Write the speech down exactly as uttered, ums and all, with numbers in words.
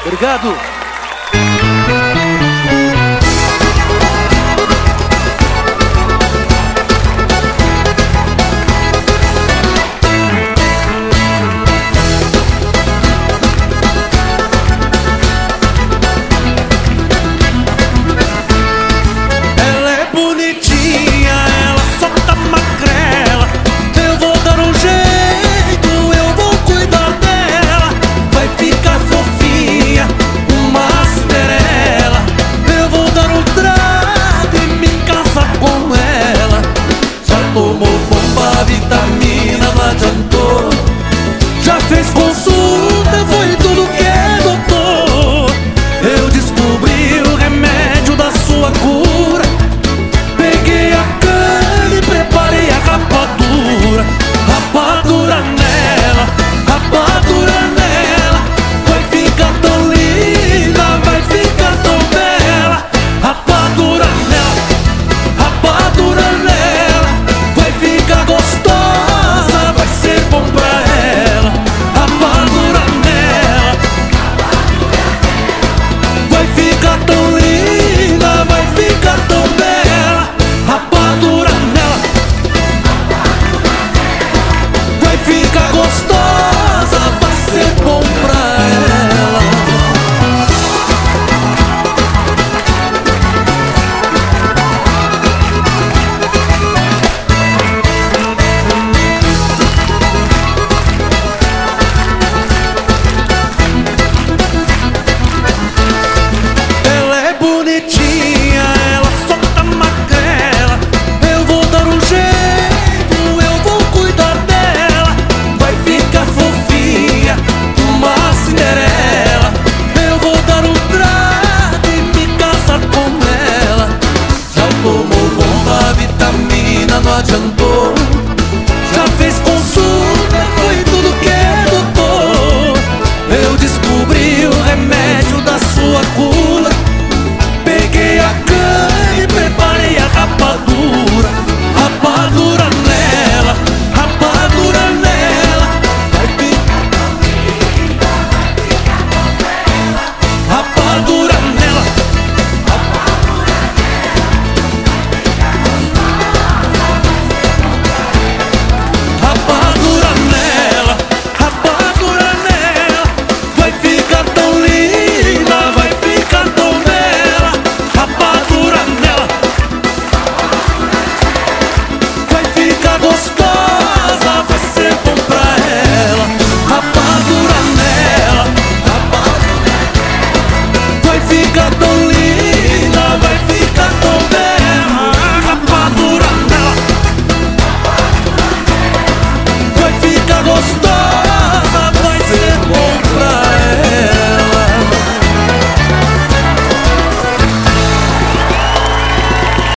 Obrigado. Tomou bomba, vitamina, não adiantou. Já fez consulta, foi tudo que é doutor. Eu descobri o remédio da sua cura. Peguei a cana e preparei a rapadura. Rapadura nela, rapadura nela. Vai ficar tão linda, vai ficar tão bela. Rapadura nela, rapadura nela. Gostosa, vai ser bom pra ela. Rapadura nela, vai ficar tão linda, vai ficar tão bela. Rapadura nela, vai ficar gostosa, vai ser bom pra ela. Não adiantou. Já fez consulta, foi tudo que é doutor. Eu descobri o remédio da sua cura. Peguei a cana e preparei a rapadura. Rapadura nela, rapadura nela. Vai ficar linda, vai ficar tão bela. Rapadura nela, rapadura nela. Rapadura nela, vai ficar tão linda, vai ficar tão bela. Rapadura nela, vai ficar gostosa, vai ser bom pra ela. Rapadura nela, vai ficar tão linda, vai ficar tão bela. Rapadura nela, vai ficar gostosa.